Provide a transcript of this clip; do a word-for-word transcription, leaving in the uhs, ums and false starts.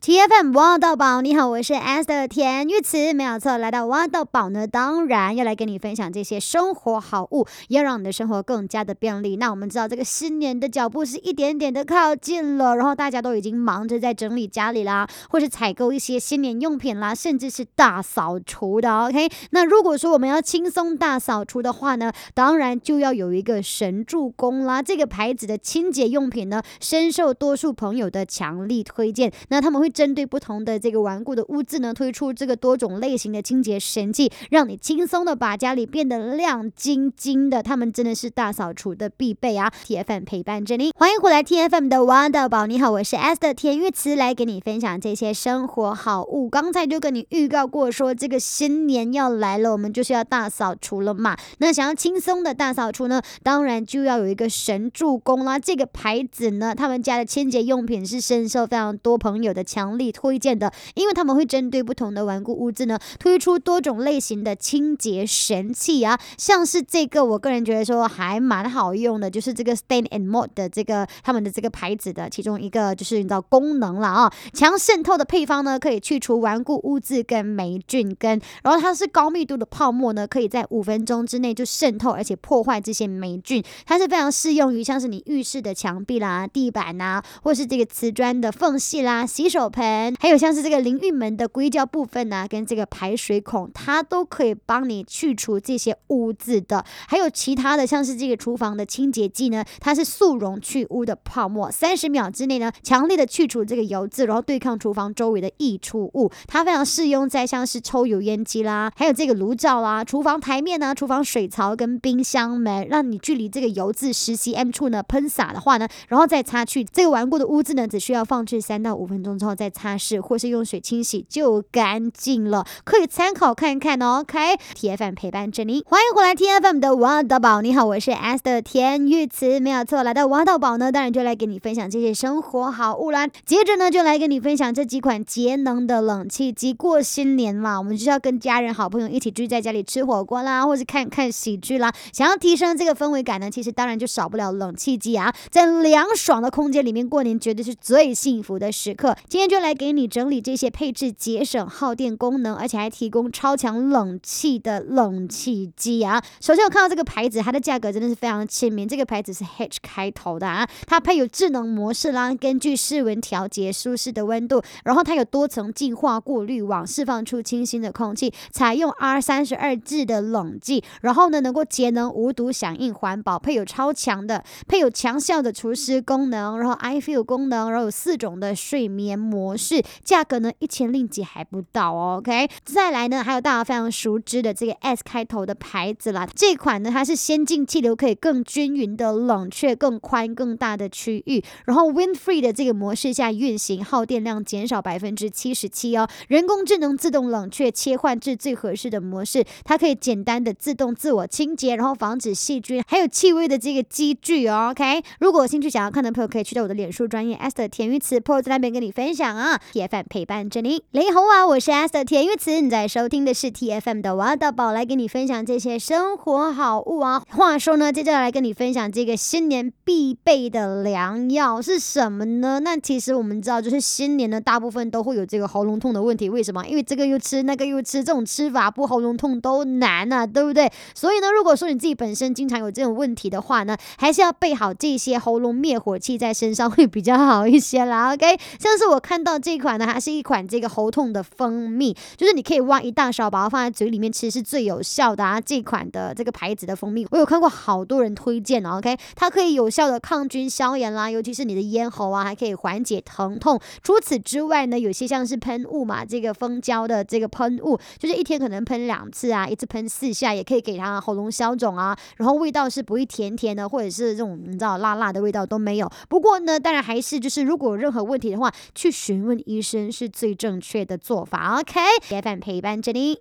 T F M 挖到宝，你好，我是 Esther 田玉慈，没有错，来到挖到宝呢，当然要来跟你分享这些生活好物，要让你的生活更加的便利。那我们知道这个新年的脚步是一点点的靠近了，然后大家都已经忙着在整理家里啦，或是采购一些新年用品啦，甚至是大扫除的 OK。那如果说我们要轻松大扫除的话呢，当然就要有一个神助攻啦。这个牌子的清洁用品呢，深受多数朋友的强力推荐。那他们会针对不同的这个顽固的污渍呢，推出这个多种类型的清洁神器，让你轻松的把家里变得亮晶晶的。他们真的是大扫除的必备啊 ！T F M 陪伴着你，欢迎回来 T F M 的挖到宝。你好，我是 Esther 田玉慈，来给你分享这些生活好物。刚才就跟你预告过说，这个新年要来了，我们就是要大扫除了嘛。那想要轻松的大扫除呢，当然就要有一个神助攻啦。这个牌子呢，他们家的清洁用品是深受非常多朋友的强强力推荐的，因为他们会针对不同的顽固污渍呢，推出多种类型的清洁神器啊，像是这个，我个人觉得说还蛮好用的，就是这个 Stain and Mold 的这个他们的这个牌子的其中一个就是你知道功能了啊，强渗透的配方呢，可以去除顽固污渍跟霉菌根，然后它是高密度的泡沫呢，可以在五分钟之内就渗透而且破坏这些霉菌，它是非常适用于像是你浴室的墙壁啦、地板啦，或是这个瓷砖的缝隙啦、洗手盆，还有像是这个淋浴门的硅胶部分啊，跟这个排水孔，它都可以帮你去除这些污渍的。还有其他的像是这个厨房的清洁剂呢，它是速溶去污的泡沫，三十秒之内呢，强力的去除这个油渍，然后对抗厨房周围的溢出物。它非常适用在像是抽油烟机啦，还有这个炉灶啦、厨房台面啊、厨房水槽跟冰箱门，让你距离这个油渍十 cm 处呢喷洒的话呢，然后再擦去这个顽固的污渍呢，只需要放置三到五分钟之后再擦拭，或是用水清洗就干净了，可以参考看看哦。OK，T F M 陪伴着你，欢迎回来 T F M 的挖到宝。你好，我是 Esther 田玉慈，没有错，来到挖到宝呢，当然就来给你分享这些生活好物啦。接着呢，就来跟你分享这几款节能的冷气机。过新年嘛，我们就是要跟家人、好朋友一起聚在家里吃火锅啦，或是看看喜剧啦。想要提升这个氛围感呢，其实当然就少不了冷气机啊。在凉爽的空间里面过年，绝对是最幸福的时刻。今天就来给你整理这些配置节省耗电功能，而且还提供超强冷气的冷气机啊。首先我看到这个牌子，它的价格真的是非常亲民，这个牌子是 H 开头的啊，它配有智能模式啦，根据室温调节舒适的温度，然后它有多层净化过滤网，释放出清新的空气，采用 R 三十二 制的冷剂，然后呢能够节能无毒响应环保，配有超强的配有强效的除湿功能，然后 iFeel 功能，然后有四种的睡眠模式，价格呢一千令吉还不到哦 OK。 再来呢还有大家非常熟知的这个 S 开头的牌子啦，这款呢它是先进气流，可以更均匀的冷却更宽更大的区域，然后 Wind Free 的这个模式下运行，耗电量减少 百分之七十七 哦，人工智能自动冷却切换至最合适的模式，它可以简单的自动自我清洁，然后防止细菌还有气味的这个机具哦 OK。 如果有兴趣想要看的朋友，可以去到我的脸书专页 Esther 田玉慈 po 在那边跟你分享啊。 T F M 陪伴着你，你好啊，我是 Esther 田玉慈，你在收听的是 T F M 的挖到宝，来跟你分享这些生活好物啊。话说呢，接着来跟你分享这个新年必备的良药是什么呢？那其实我们知道，就是新年呢大部分都会有这个喉咙痛的问题，为什么？因为这个又吃那个又吃，这种吃法不喉咙痛都难啊，对不对？所以呢，如果说你自己本身经常有这种问题的话呢，还是要备好这些喉咙灭火器在身上会比较好一些啦 OK。 像是我看到这款呢，它是一款这个喉痛的蜂蜜，就是你可以挖一大勺把它放在嘴里面吃是最有效的啊。这款的这个牌子的蜂蜜我有看过好多人推荐哦 OK， 它可以有效的抗菌消炎啦，尤其是你的咽喉啊，还可以缓解疼痛。除此之外呢，有些像是喷雾嘛，这个蜂胶的这个喷雾，就是一天可能喷两次啊，一次喷四下，也可以给它喉咙消肿啊，然后味道是不会甜甜的，或者是这种你知道辣辣的味道都没有。不过呢，当然还是就是如果有任何问题的话，去询问医生是最正确的做法 OK。 F M 陪伴着你。